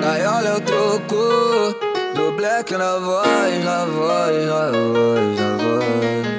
Gaiola é o troco do Black na voz, na voz, na voz, na voz.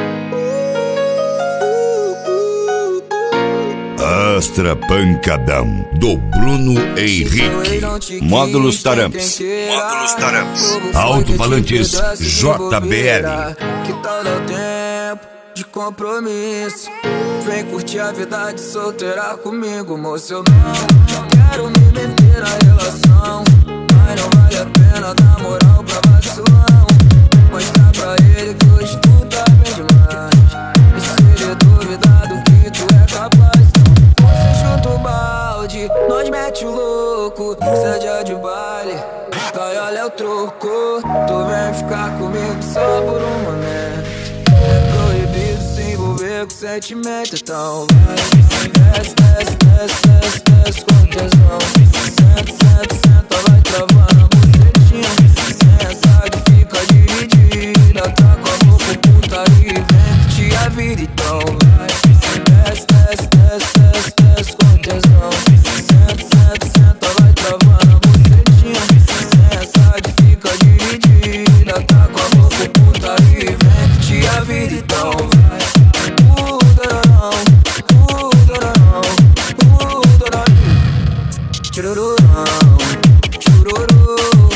Astra Pancadão, do Bruno Henrique. Módulos Taramps. Alto-falantes JBL. Que tal dar tempo de compromisso? Vem curtir a vida de solteira comigo, moço. Eu não quero me meter na relação, mas não vale a pena dar moral pra vacilão. Mostrar pra ele que hoje tu tá bem demais, e se ele duvidar do que tu é capaz, você chuta o balde, nós mete o louco. Cê é dia de baile, gaiola é o troco. Tu vem ficar comigo só por um momento. É proibido se envolver com sentimento, então vai. Desce, desce, desce, desce, desce com tesão. Senta, senta, senta, vai travando a bucetinha. Sensa que fica dividida, tá com a boca putaria e vem curtir a vida, então vai. Desce, desce, desce, desce, desce com tesão. Senta, senta, senta, vai travando a bucetinha. Sensa que fica dividida, tá com a boca putaria e vem curtir a vida, então vai. Churururão, chururu,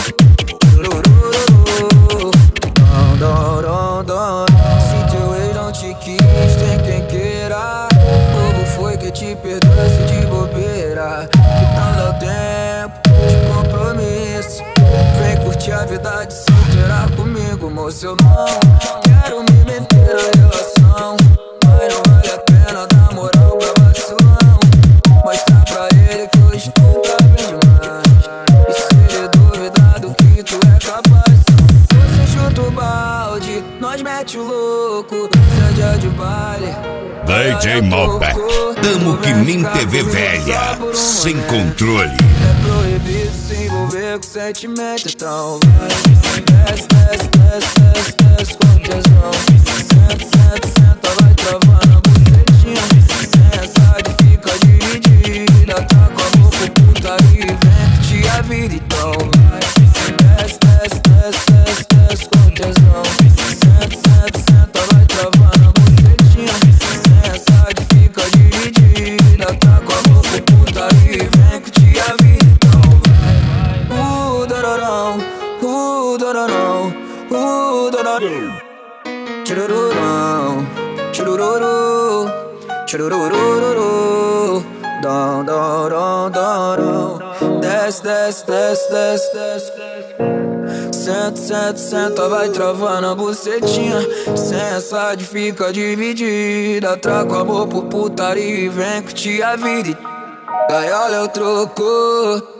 churururu, dom, dom, dom, dom. Se teu ex não te quis, tem quem queira. Como foi que te perdoasse de bobeira? Que tal dar tempo de compromisso? Vem curtir a vida de solteira comigo, moço. Eu não quero me meter na relação, mas não vale a pena dar moral pra vacilão. Mostrar pra ele que hoje tu tá bem demais, e se ele duvidar do que tu é capaz, você chuta o balde, nós mete o louco. Cê é dia de baile, DJ Malbec. Tamo que nem TV velha, sem controle. é proibido se envolver com sentimento, então vai. Desce, desce, desce, desce, desce com tesão. Senta, senta, senta, vai travando a bucetinha. Sensa que fica dividida, tá com a boca putaria e vem curtir a vida, então vai. Desce, desce, desce, desce, desce com tesão. Senta, senta, senta, vai travando a bucetinha. Sensa que fica dividida, tá com a boca putaria e vem curtir a vida, então vai. Dororão, dororão, dororão. Churururão, churururu, chururururu, dom, dom, dom, dom, dom. Desce, desce, desce, desce, desce. Senta, senta, senta, vai travando a bucetinha. Sensa de fica dividida, traga o amor por putaria e vem curtir a vida. Gaiola é o troco